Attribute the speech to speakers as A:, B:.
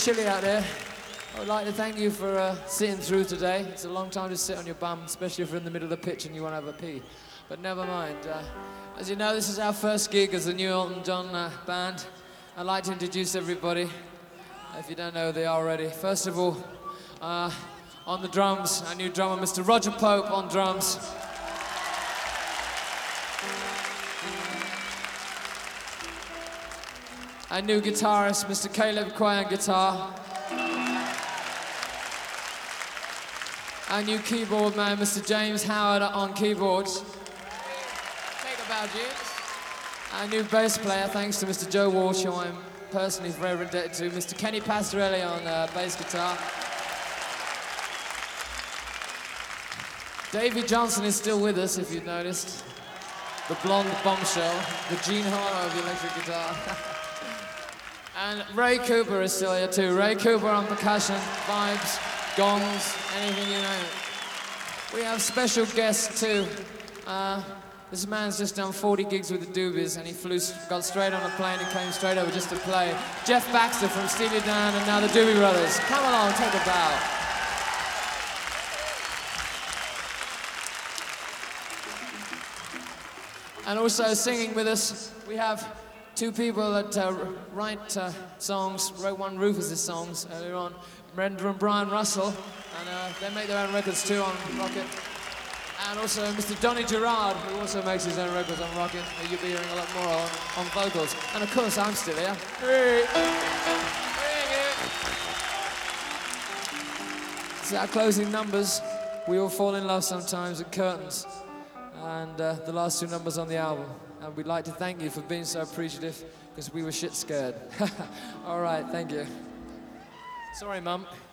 A: chilly out there. I would like to thank you for sitting through today. It's a long time to sit on your bum, especially if you're in the middle of the pitch and you want to have a pee. But never mind. As you know, this is our first gig as the New Elton John band. I'd like to introduce everybody, if you don't know who they are already. First of all, on the drums, our new drummer, Mr. Roger Pope on drums. Our new guitarist, Mr. Caleb Quay on guitar. Our new keyboard man, Mr. James Howard on keyboards. Take a bow, James. Our new bass player, thanks to Mr. Joe Walsh, who I'm personally very indebted to, Mr. Kenny Pastorelli on bass guitar. Davey Johnson is still with us, if you've noticed. The blonde bombshell, the Gene Harlow of the electric guitar. And Ray Cooper is still here too. Ray Cooper on percussion, vibes, gongs, anything you name it. We have special guests too. This man's just done 40 gigs with the Doobies and he got straight on a plane and came straight over just to play. Jeff Baxter from Steely Dan and now the Doobie Brothers. Come along, take a bow. And also singing with us, we have two people that write songs, wrote one Rufus' songs earlier on, Brenda and Brian Russell, and they make their own records too on Rocket. And also Mr. Donny Gerard, who also makes his own records on Rocket, who you'll be hearing a lot more on vocals. And of course, I'm still here. So our closing numbers, We All Fall in Love Sometimes and Curtains, and the last two numbers on the album. And we'd like to thank you for being so appreciative, because we were shit scared. All right, thank you. Sorry, Mum.